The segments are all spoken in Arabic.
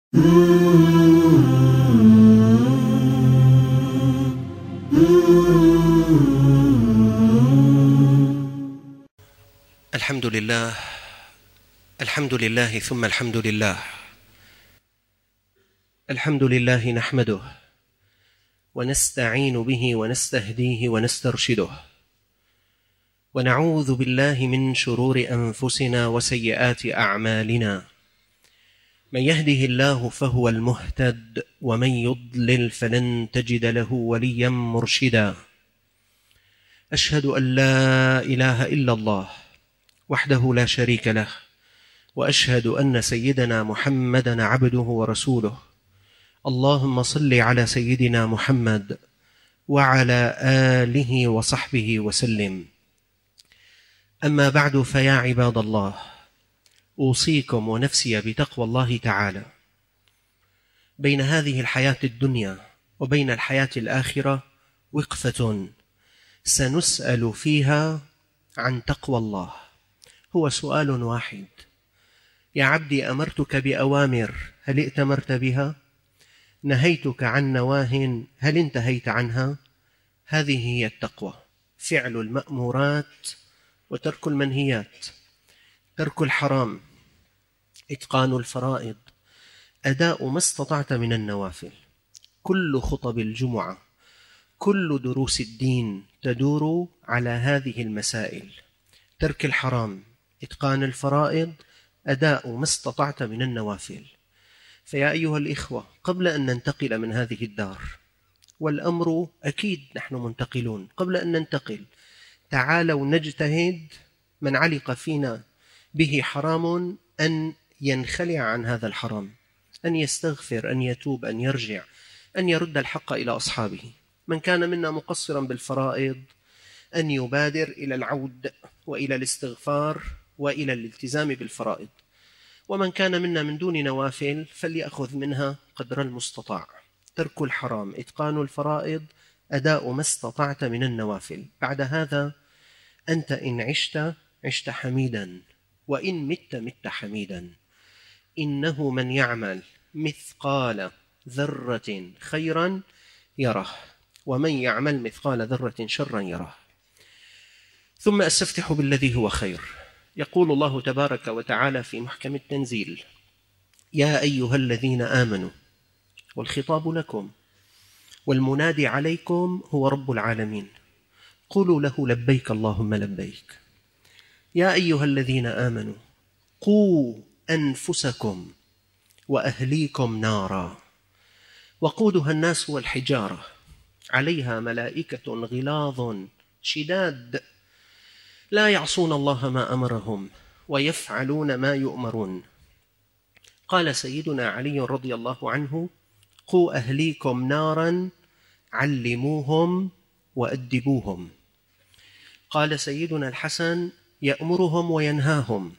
الحمد لله، الحمد لله ثم الحمد لله. الحمد لله نحمده ونستعين به ونستهديه ونسترشده، ونعوذ بالله من شرور أنفسنا وسيئات أعمالنا. من يهده الله فهو المهتد، ومن يضلل فلن تجد له وليا مرشدا. أشهد أن لا إله إلا الله وحده لا شريك له، وأشهد أن سيدنا محمدًا عبده ورسوله. اللهم صل على سيدنا محمد وعلى آله وصحبه وسلم. أما بعد، فيا عباد الله، أوصيكم ونفسي بتقوى الله تعالى. بين هذه الحياة الدنيا وبين الحياة الآخرة وقفة سنسأل فيها عن تقوى الله. هو سؤال واحد: يا عبدي، أمرتك بأوامر هل ائتمرت بها؟ نهيتك عن نواه هل انتهيت عنها؟ هذه هي التقوى: فعل المأمورات وترك المنهيات، ترك الحرام، إتقان الفرائض، أداء ما استطعت من النوافل. كل خطب الجمعة، كل دروس الدين تدور على هذه المسائل: ترك الحرام، إتقان الفرائض، أداء ما استطعت من النوافل. فيا أيها الإخوة، قبل أن ننتقل من هذه الدار، والأمر أكيد نحن منتقلون، قبل أن ننتقل تعالوا نجتهد من علق فينا به حرام أن ينخلع عن هذا الحرام، أن يستغفر، أن يتوب، أن يرجع، أن يرد الحق إلى أصحابه. من كان منا مقصرا بالفرائض أن يبادر إلى العود وإلى الاستغفار وإلى الالتزام بالفرائض، ومن كان منا من دون نوافل فليأخذ منها قدر المستطاع. ترك الحرام، إتقان الفرائض، أداء ما استطعت من النوافل. بعد هذا أنت إن عشت حميدا، وإن مت حميدا. إنه من يعمل مثقال ذرة خيرا يره، ومن يعمل مثقال ذرة شرا يره. ثم أستفتح بالذي هو خير. يقول الله تبارك وتعالى في محكم التنزيل: يا أيها الذين آمنوا، والخطاب لكم، والمنادي عليكم هو رب العالمين، قولوا له لبيك اللهم لبيك. يا أيها الذين آمنوا قوا أنفسكم وأهليكم نارا وقودها الناس والحجارة عليها ملائكة غلاظ شداد لا يعصون الله ما أمرهم ويفعلون ما يؤمرون. قال سيدنا علي رضي الله عنه: قوا أهليكم نارا علموهم وأدبوهم. قال سيدنا الحسن: يأمرهم وينهاهم،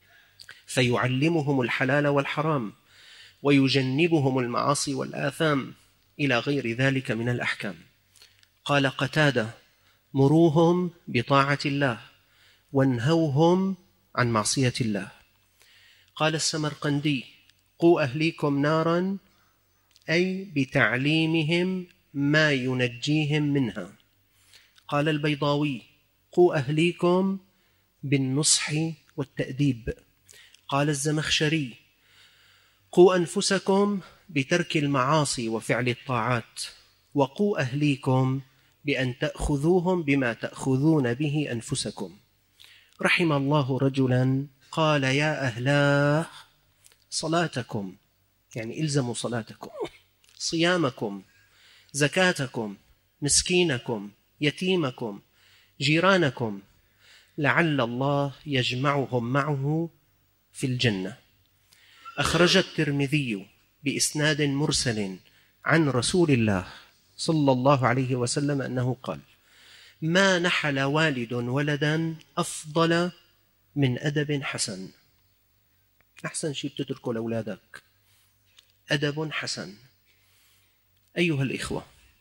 فيعلمهم الحلال والحرام ويجنبهم المعاصي والآثام إلى غير ذلك من الأحكام. قال قتادة: مروهم بطاعة الله وانهوهم عن معصية الله. قال السمرقندي: قوا أهليكم نارا، أي بتعليمهم ما ينجيهم منها. قال البيضاوي: قوا أهليكم بالنصح والتأديب. قال الزمخشري: قوا أنفسكم بترك المعاصي وفعل الطاعات، وقوا أهليكم بأن تأخذوهم بما تأخذون به أنفسكم. رحم الله رجلا قال: يا أهلاه صلاتكم، يعني إلزموا صلاتكم، صيامكم، زكاتكم، مسكينكم، يتيمكم، جيرانكم، لعل الله يجمعهم معه في الجنة. أخرج الترمذي بإسناد مرسل عن رسول الله صلى الله عليه وسلم أنه قال: ما نحل والد ولدا أفضل من أدب حسن. أحسن شيء بتتركه لأولادك أدب حسن. أيها الإخوة،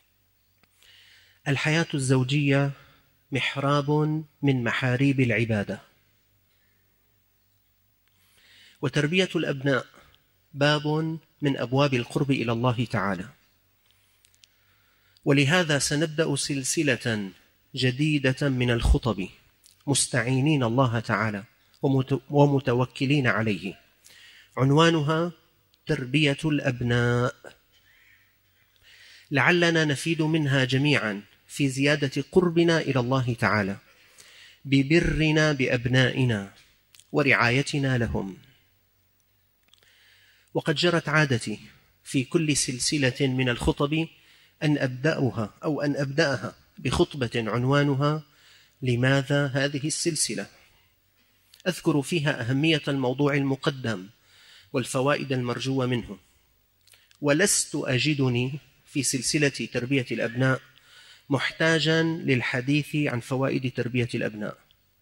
الحياة الزوجية محراب من محاريب العبادة، وتربية الأبناء باب من أبواب القرب إلى الله تعالى. ولهذا سنبدأ سلسلة جديدة من الخطب مستعينين الله تعالى ومتوكلين عليه، عنوانها تربية الأبناء، لعلنا نفيد منها جميعا في زيادة قربنا إلى الله تعالى ببرنا بأبنائنا ورعايتنا لهم. وقد جرت عادتي في كل سلسلة من الخطب أن أبدأها بخطبة عنوانها لماذا هذه السلسلة؟ أذكر فيها أهمية الموضوع المقدم والفوائد المرجوة منه، ولست أجدني في سلسلة تربية الأبناء محتاجا للحديث عن فوائد تربية الأبناء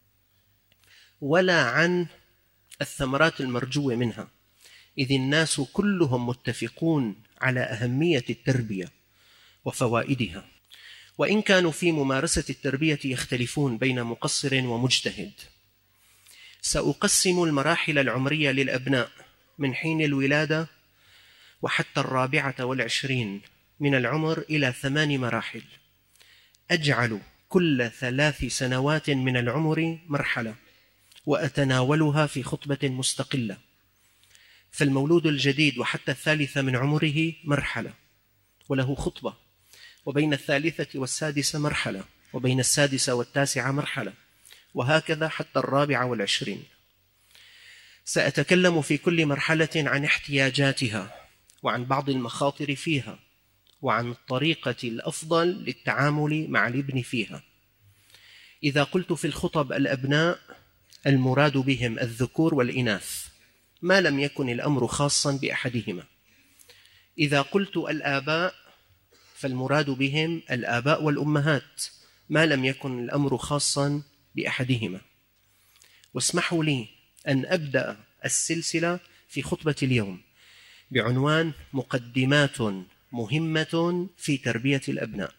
ولا عن الثمرات المرجوة منها، إذ الناس كلهم متفقون على أهمية التربية وفوائدها، وإن كانوا في ممارسة التربية يختلفون بين مقصر ومجتهد. سأقسم المراحل العمرية للأبناء من حين الولادة وحتى 24 من العمر إلى 8 مراحل، أجعل كل 3 سنوات من العمر مرحلة وأتناولها في خطبة مستقلة. فالمولود الجديد وحتى 3 من عمره مرحلة وله خطبة، وبين 3 و6 مرحلة، وبين 6 و9 مرحلة، وهكذا حتى 24. سأتكلم في كل مرحلة عن احتياجاتها وعن بعض المخاطر فيها وعن الطريقة الأفضل للتعامل مع الابن فيها. إذا قلت في الخطب الأبناء المراد بهم الذكور والإناث ما لم يكن الأمر خاصا بأحدهما. إذا قلت الآباء فالمراد بهم الآباء والأمهات ما لم يكن الأمر خاصا بأحدهما. واسمحوا لي أن أبدأ السلسلة في خطبة اليوم بعنوان مقدمات مهمة في تربية الأبناء.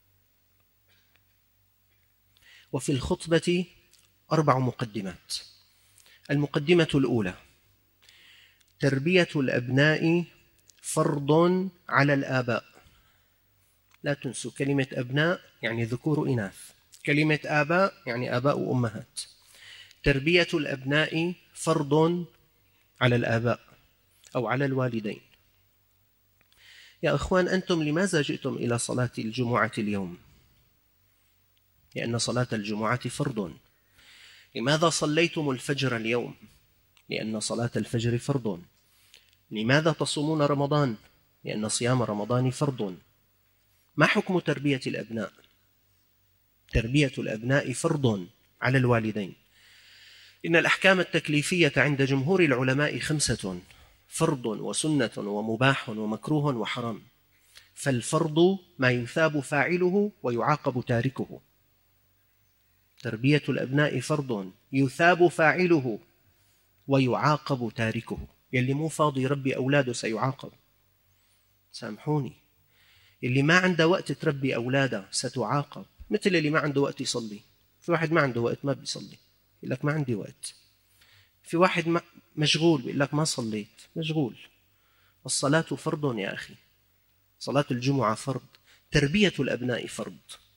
وفي الخطبة 4 مقدمات. المقدمة الأولى: تربية الأبناء فرض على الآباء. لا تنسوا كلمة أبناء يعني ذكور وإناث، كلمة آباء يعني آباء وأمهات. تربية الأبناء فرض على الآباء أو على الوالدين. يا أخوان، أنتم لماذا جئتم إلى صلاة الجمعة اليوم؟ لأن صلاة الجمعة فرض. لماذا صليتم الفجر اليوم؟ لأن صلاة الفجر فرض. لماذا تصومون رمضان؟ لأن صيام رمضان فرض. ما حكم تربية الأبناء؟ تربية الأبناء فرض على الوالدين. إن الأحكام التكليفية عند جمهور العلماء 5: فرض وسنة ومباح ومكروه وحرام. فالفرض ما يثاب فاعله ويعاقب تاركه. تربية الأبناء فرض يثاب فاعله ويعاقب تاركه. يلي مو فاضي يربي أولاده سيعاقب، سامحوني. اللي ما عنده وقت تربي أولاده ستعاقب، مثل اللي ما عنده وقت يصلي. في واحد ما عنده وقت ما بيصلي، يقول لك ما عندي وقت. في واحد مشغول بيقول لك ما صليت، مشغول. الصلاة فرض يا أخي، صلاة الجمعة فرض، تربية الأبناء فرض.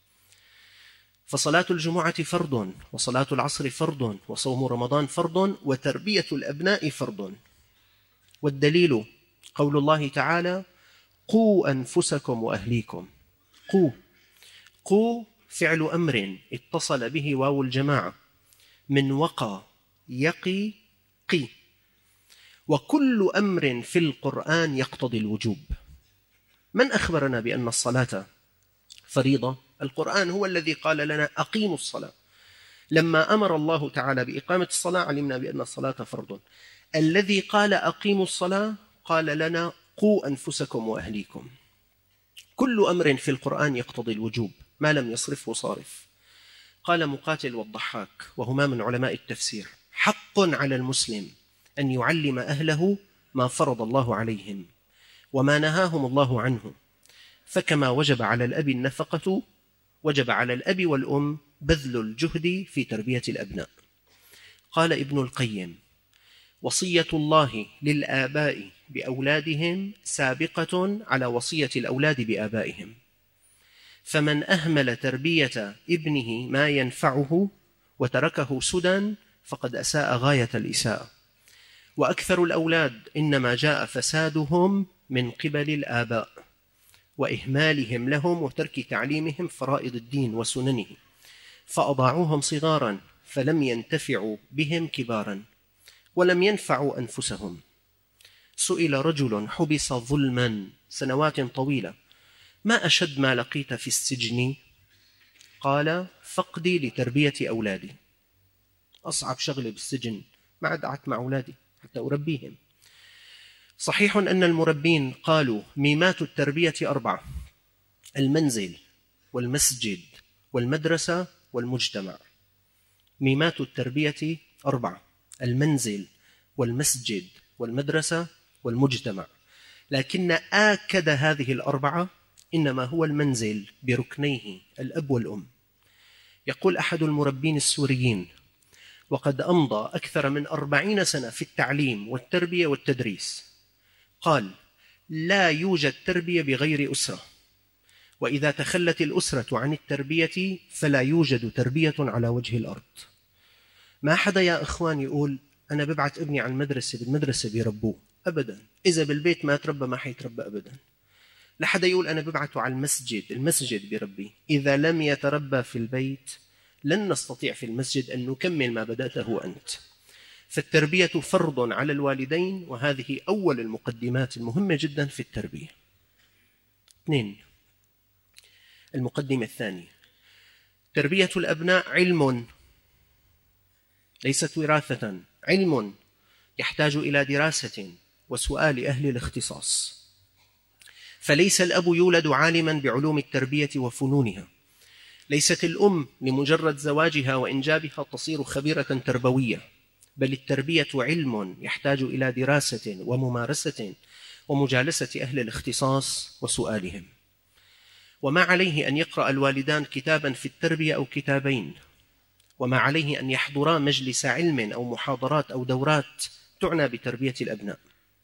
فصلاة الجمعة فرض، وصلاة العصر فرض، وصوم رمضان فرض، وتربية الأبناء فرض. والدليل قول الله تعالى: قوا أنفسكم وأهليكم. قوا فعل أمر اتصل به واو الجماعة من وقى يقي قي، وكل أمر في القرآن يقتضي الوجوب. من أخبرنا بأن الصلاة فريضة؟ القرآن هو الذي قال لنا أقيموا الصلاة. لما أمر الله تعالى بإقامة الصلاة علمنا بأن الصلاة فرض. الذي قال أقيموا الصلاة قال لنا قوا أنفسكم وأهليكم. كل أمر في القرآن يقتضي الوجوب ما لم يصرفه صارف. قال مقاتل والضحاك وهما من علماء التفسير: حق على المسلم أن يعلم أهله ما فرض الله عليهم وما نهاهم الله عنه، فكما وجب على الأب النفقة وجب على الأب والأم بذل الجهد في تربية الأبناء. قال ابن القيم: وصية الله للآباء بأولادهم سابقة على وصية الأولاد بآبائهم، فمن أهمل تربية ابنه ما ينفعه وتركه سدى فقد أساء غاية الإساءة. وأكثر الأولاد إنما جاء فسادهم من قبل الآباء وإهمالهم لهم وترك تعليمهم فرائض الدين وسننه، فأضاعوهم صغارا فلم ينتفعوا بهم كبارا ولم ينفعوا أنفسهم. سئل رجل حبس ظلما سنوات طويلة: ما أشد ما لقيت في السجن؟ قال: فقدي لتربية أولادي. أصعب شغلة بالسجن ما عاد قعدت مع أولادي حتى أربيهم. صحيح أن المربين قالوا ميمات التربية 4: المنزل والمسجد والمدرسة والمجتمع. ميمات التربية 4: المنزل والمسجد والمدرسة والمجتمع، لكن آكد هذه ال4 إنما هو المنزل بركنيه الأب والأم. يقول أحد المربين السوريين: وقد أمضى أكثر من 40 سنة في التعليم والتربية والتدريس، قال: لا يوجد تربية بغير أسرة، وإذا تخلت الأسرة عن التربية فلا يوجد تربية على وجه الأرض. ما حدا يا إخوان يقول أنا ببعث ابني على المدرسة، بالمدرسة بيربوه، أبدا. إذا بالبيت ما تربى ما حيتربى أبدا. لا حدا يقول أنا ببعثه على المسجد، المسجد بيربيه. إذا لم يتربى في البيت لن نستطيع في المسجد أن نكمل ما بدأته أنت. فالتربية فرض على الوالدين، وهذه أول المقدمات المهمة جدا في التربية. 2. المقدمة الثانية: تربية الأبناء علم ليست وراثة، علم يحتاج إلى دراسة وسؤال أهل الاختصاص. فليس الأب يولد عالما بعلوم التربية وفنونها، ليست الأم لمجرد زواجها وإنجابها تصير خبيرة تربوية، بل التربية علم يحتاج إلى دراسة وممارسة ومجالسة أهل الاختصاص وسؤالهم. وما عليه أن يقرأ الوالدان كتابا في التربية أو كتابين، وما عليه أن يحضرا مجلس علم أو محاضرات أو دورات تعنى بتربية الأبناء.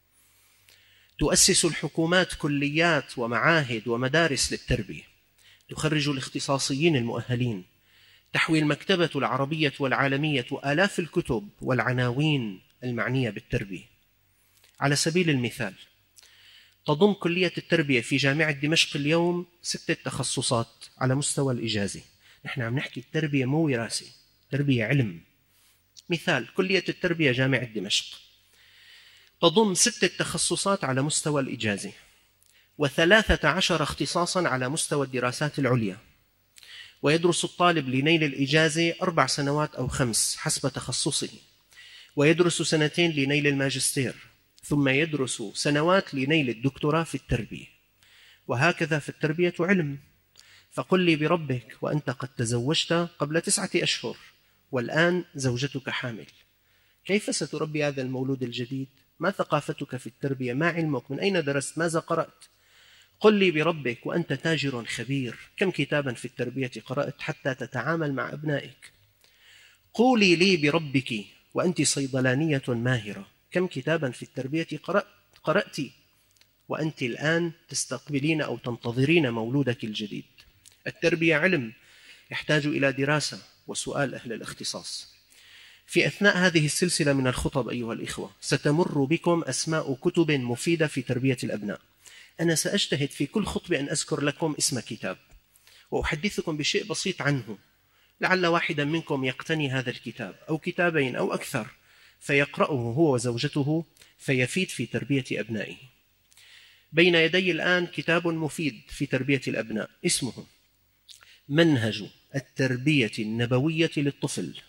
تؤسس الحكومات كليات ومعاهد ومدارس للتربية، تخرج الاختصاصيين المؤهلين، تحوي المكتبة العربية والعالمية آلاف الكتب والعناوين المعنية بالتربية. على سبيل المثال، تضم كلية التربية في جامعة دمشق اليوم 6 تخصصات على مستوى الإجازة. نحن عم نحكي التربية مو وراثة، تربية علم. مثال: كلية التربية جامعة دمشق تضم 6 تخصصات على مستوى الإجازة، و13 اختصاصا على مستوى الدراسات العليا، ويدرس الطالب لنيل الإجازة 4 سنوات أو 5 حسب تخصصه، ويدرس 2 لنيل الماجستير، ثم يدرس سنوات لنيل الدكتوراه في التربية. وهكذا في التربية علم. فقل لي بربك وأنت قد تزوجت قبل 9 أشهر والآن زوجتك حامل، كيف ستربي هذا المولود الجديد؟ ما ثقافتك في التربية؟ ما علمك؟ من أين درست؟ ماذا قرأت؟ قل لي بربك وأنت تاجر خبير، كم كتابا في التربية قرأت حتى تتعامل مع أبنائك؟ قولي لي بربك وأنت صيدلانية ماهرة، كم كتابا في التربية قرأت وأنت الآن تستقبلين أو تنتظرين مولودك الجديد؟ التربية علم يحتاج إلى دراسة وسؤال أهل الاختصاص. في أثناء هذه السلسلة من الخطب أيها الإخوة ستمر بكم أسماء كتب مفيدة في تربية الأبناء. أنا سأجتهد في كل خطبة أن أذكر لكم اسم كتاب وأحدثكم بشيء بسيط عنه، لعل واحدا منكم يقتني هذا الكتاب أو كتابين أو أكثر فيقرأه هو وزوجته فيفيد في تربية أبنائه. بين يدي الآن كتاب مفيد في تربية الأبناء اسمه منهج التربية النبوية للطفل،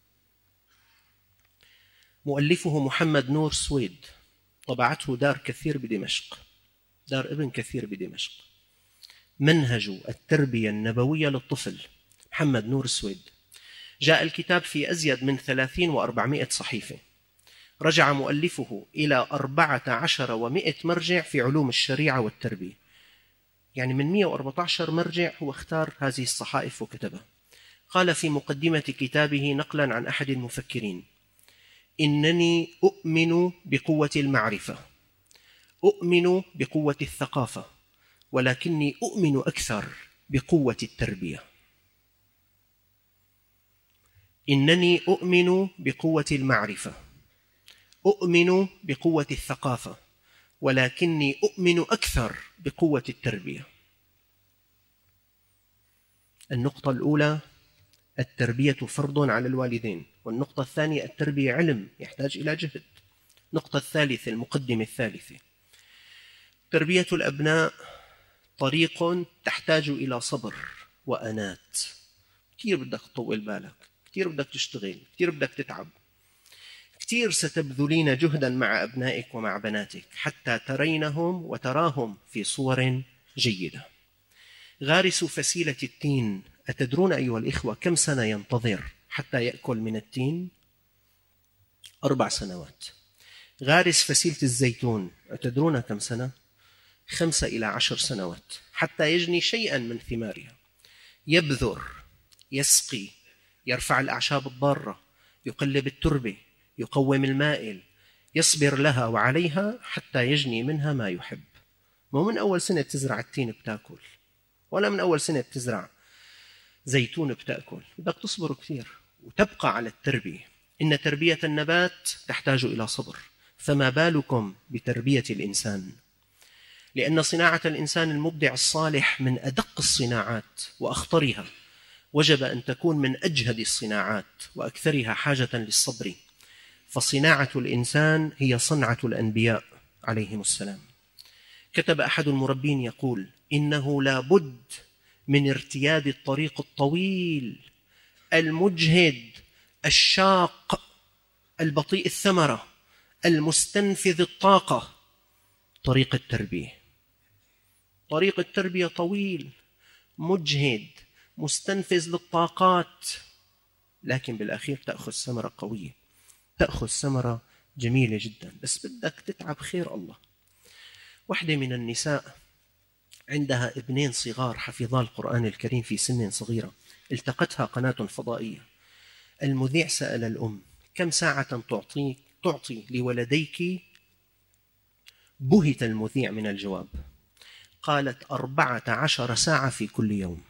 مؤلفه محمد نور سويد، طبعته دار كثير بدمشق، دار ابن كثير بدمشق. منهج التربية النبوية للطفل، محمد نور سويد. جاء الكتاب في أزيد من 30 و400 صحيفة. رجع مؤلفه إلى 14 و100 مرجع في علوم الشريعة والتربية، يعني من 114 مرجع هو اختار هذه الصحائف وكتبها. قال في مقدمة كتابه نقلا عن أحد المفكرين: إنني أؤمن بقوة المعرفة، أؤمن بقوة الثقافة، ولكني أؤمن أكثر بقوة التربية. إنني أؤمن بقوة المعرفة، أؤمن بقوة الثقافة، ولكني أؤمن أكثر بقوة التربية. النقطة الأولى: التربية فرض على الوالدين. والنقطة الثانية: التربية علم يحتاج إلى جهد. النقطة الثالثة، المقدمة الثالثة: تربية الأبناء طريق تحتاج إلى صبر وأنات. كتير بدك تطول بالك، كتير بدك تشتغل، كتير بدك تتعب، كتير ستبذلين جهدا مع أبنائك ومع بناتك حتى ترينهم وتراهم في صور جيدة. غارس فسيلة التين، أتدرون أيها الإخوة كم سنة ينتظر حتى يأكل من التين؟ 4 سنوات. غارس فسيلة الزيتون، أتدرون كم سنة؟ 5 إلى 10 سنوات حتى يجني شيئا من ثمارها. يبذر، يسقي، يرفع الأعشاب الضارة، يقلب التربة، يقوم المائل، يصبر لها وعليها حتى يجني منها ما يحب. مو من أول سنة تزرع التين بتاكل، ولا من أول سنة بتزرع زيتون بتأكل. بدك تصبر كثير وتبقى على التربية. إن تربية النبات تحتاج إلى صبر، فما بالكم بتربية الإنسان؟ لأن صناعة الإنسان المبدع الصالح من أدق الصناعات وأخطرها، وجب أن تكون من أجهد الصناعات وأكثرها حاجة للصبر. فصناعة الإنسان هي صنعة الأنبياء عليهم السلام. كتب أحد المربين يقول: إنه لا بد من ارتياد الطريق الطويل المجهد الشاق البطيء الثمرة المستنفذ الطاقة، طريق التربية. طريق التربية طويل مجهد مستنفذ للطاقات، لكن بالأخير تأخذ ثمرة قوية، تأخذ ثمرة جميلة جدا، بس بدك تتعب خير الله. واحدة من النساء عندها ابنين صغار حفظا القرآن الكريم في سن صغيرة، التقتها قناة فضائية. المذيع سأل الأم: كم ساعة تعطي لولديك؟ بهت المذيع من الجواب، قالت: 14 ساعة في كل يوم.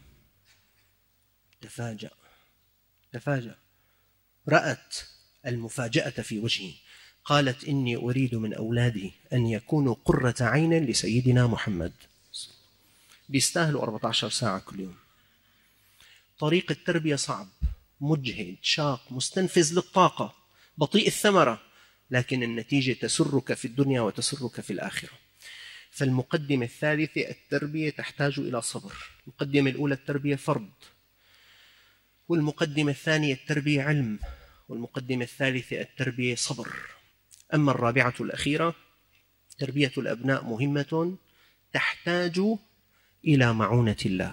تفاجأ، رأت المفاجأة في وجهي. قالت: إني أريد من أولادي أن يكونوا قرة عين لسيدنا محمد. بيستاهلوا 14 ساعة كل يوم. طريق التربية صعب، مجهد، شاق، مستنفذ للطاقة، بطيء الثمرة، لكن النتيجة تسرك في الدنيا وتسرك في الآخرة. فالمقدمة الثالثة: التربية تحتاج إلى صبر. المقدمة الأولى: التربية فرض، والمقدمة الثانية: التربية علم، والمقدمة الثالثة: التربية صبر. أما الرابعة الأخيرة: تربية الأبناء مهمة تحتاج إلى معونة الله.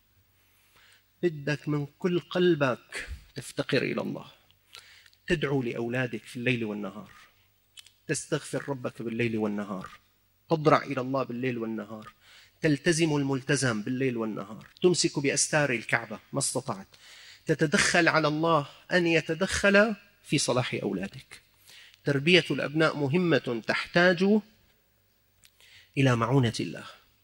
بدك من كل قلبك تفتقر إلى الله، تدعو لأولادك في الليل والنهار، تستغفر ربك بالليل والنهار، تضرع إلى الله بالليل والنهار، تلتزم الملتزم بالليل والنهار، تمسك بأستار الكعبة ما استطعت، تتدخل على الله أن يتدخل في صلاح أولادك. تربية الأبناء مهمة تحتاج إلى معونة الله.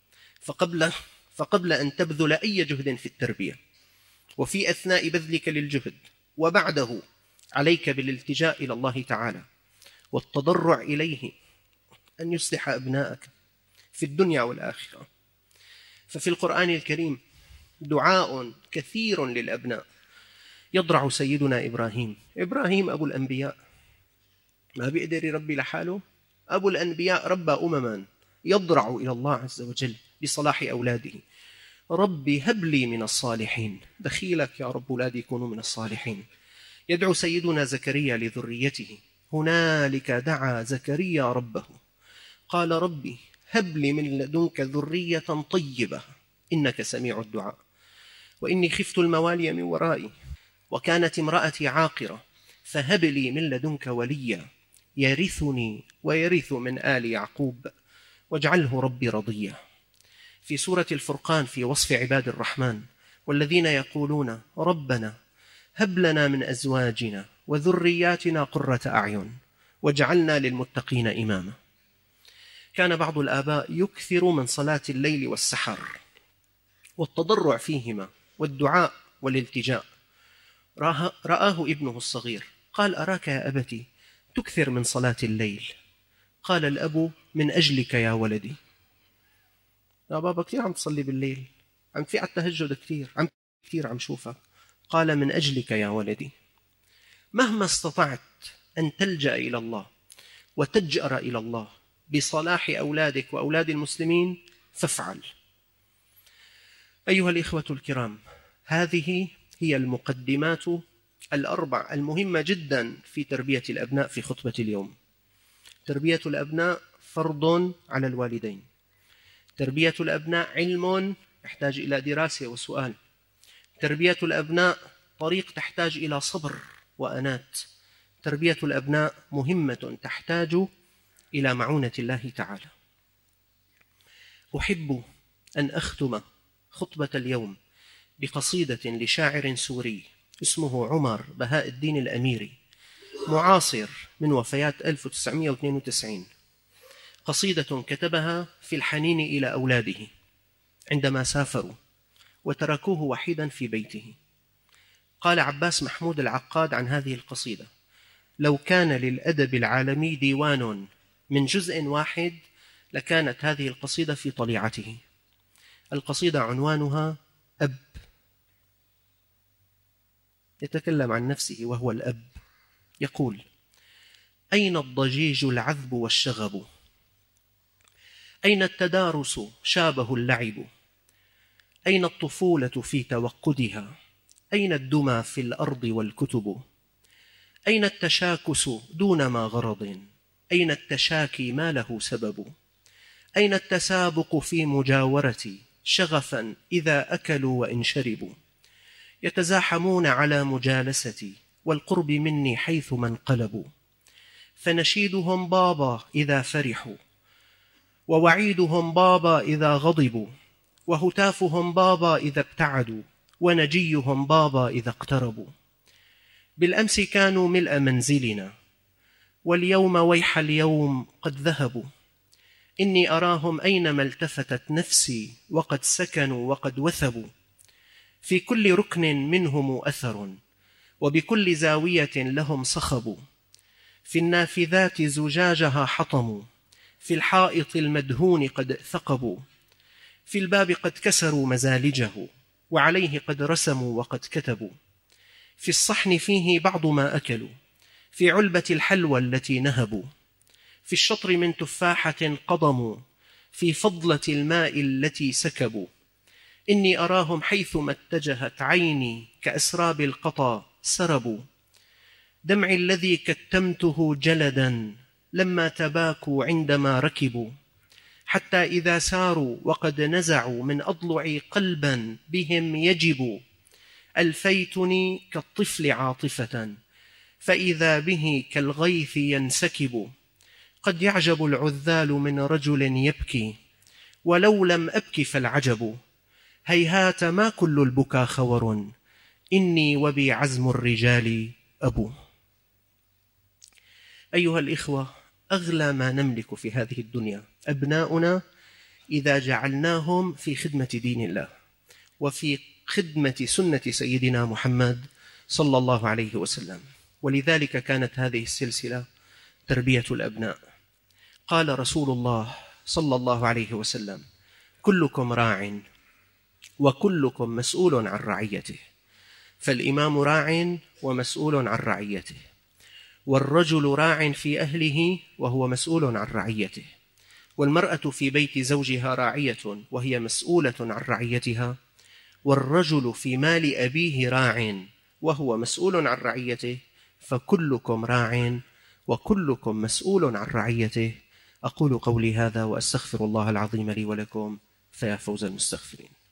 فقبل أن تبذل أي جهد في التربية، وفي أثناء بذلك للجهد وبعده، عليك بالالتجاء إلى الله تعالى والتضرع إليه أن يصلح أبناءك في الدنيا والآخرة. ففي القرآن الكريم دعاء كثير للأبناء. يضرع سيدنا إبراهيم أبو الأنبياء، ما بيقدر يربي لحاله، أبو الأنبياء ربى أمما، يضرع إلى الله عز وجل بصلاح أولاده. ربي هب لي من الصالحين، دخيلك يا رب أولادي يكونوا من الصالحين. يدعو سيدنا زكريا لذريته، هنالك دعا زكريا ربه قال: ربي هب لي من لدنك ذرية طيبة إنك سميع الدعاء، وإني خفت الموالي من ورائي وكانت امرأتي عاقرة فهب لي من لدنك وليا يرثني ويرث من آل يعقوب واجعله ربي رضيا. في سورة الفرقان في وصف عباد الرحمن: والذين يقولون ربنا هب لنا من أزواجنا وذرياتنا قرة أعين واجعلنا للمتقين إماما. كان بعض الآباء يكثر من صلاة الليل والسحر والتضرع فيهما والدعاء والالتجاء. رآه ابنه الصغير قال: أراك يا أبتي تكثر من صلاة الليل. قال الأب: من أجلك يا ولدي. يا بابا كثير عم تصلي بالليل، عم في على التهجد كثير عم شوفك. قال: من أجلك يا ولدي. مهما استطعت أن تلجأ إلى الله وتجأر إلى الله بصلاح أولادك وأولاد المسلمين فافعل. أيها الإخوة الكرام، هذه هي المقدمات الأربع المهمة جدا في تربية الأبناء في خطبة اليوم. تربية الأبناء فرض على الوالدين. تربية الأبناء علم يحتاج إلى دراسة وسؤال. تربية الأبناء طريق تحتاج إلى صبر وأنات. تربية الأبناء مهمة تحتاج إلى معونة الله تعالى. أحب أن أختم خطبة اليوم بقصيدة لشاعر سوري اسمه عمر بهاء الدين الأميري، معاصر من وفيات 1992. قصيدة كتبها في الحنين إلى أولاده عندما سافروا وتركوه وحيدا في بيته. قال عباس محمود العقاد عن هذه القصيدة: لو كان للأدب العالمي ديوان من جزء واحد لكانت هذه القصيدة في طليعته. القصيدة عنوانها أب، يتكلم عن نفسه وهو الأب. يقول: أين الضجيج العذب والشغب؟ أين التدارس شابه اللعب؟ أين الطفولة في توقدها؟ أين الدمى في الأرض والكتب؟ أين التشاكس دون ما غرض؟ أين التشاكي ما له سبب؟ أين التسابق في مجاورتي شغفا إذا أكلوا وإن شربوا؟ يتزاحمون على مجالستي والقرب مني حيثما انقلبوا. فنشيدهم بابا إذا فرحوا، ووعيدهم بابا إذا غضبوا، وهتافهم بابا إذا ابتعدوا، ونجيهم بابا إذا اقتربوا. بالأمس كانوا ملء منزلنا، واليوم ويح اليوم قد ذهبوا. إني أراهم أينما التفتت نفسي وقد سكنوا وقد وثبوا. في كل ركن منهم أثر، وبكل زاوية لهم صخب. في النافذات زجاجها حطموا، في الحائط المدهون قد ثقبوا. في الباب قد كسروا مزالجه، وعليه قد رسموا وقد كتبوا. في الصحن فيه بعض ما أكلوا، في علبة الحلوى التي نهبوا. في الشطر من تفاحة قضموا، في فضلة الماء التي سكبوا. إني أراهم حيثما اتجهت عيني كأسراب القطا سربوا. دمعي الذي كتمته جلدا لما تباكوا عندما ركبوا. حتى إذا ساروا وقد نزعوا من أضلعي قلبا بهم يجب. ألفيتني كالطفل عاطفة، فإذا به كالغيث ينسكب. قد يعجب العذال من رجل يبكي، ولو لم أبك فالعجب. هيهات ما كل البكا خور، إني وبي عزم الرجال أبو. أيها الإخوة، أغلى ما نملك في هذه الدنيا أبناؤنا إذا جعلناهم في خدمة دين الله وفي خدمة سنة سيدنا محمد صلى الله عليه وسلم. ولذلك كانت هذه السلسلة تربية الأبناء. قال رسول الله صلى الله عليه وسلم: كلكم راع وكلكم مسؤول عن رعيته. فالإمام راع ومسؤول عن رعيته، والرجل راع في أهله وهو مسؤول عن رعيته، والمرأة في بيت زوجها راعية وهي مسؤولة عن رعيتها، والرجل في مال أبيه راع وهو مسؤول عن رعيته. فكلكم راع وكلكم مسؤول عن رعيته. أقول قولي هذا وأستغفر الله العظيم لي ولكم، فيا فوز المستغفرين.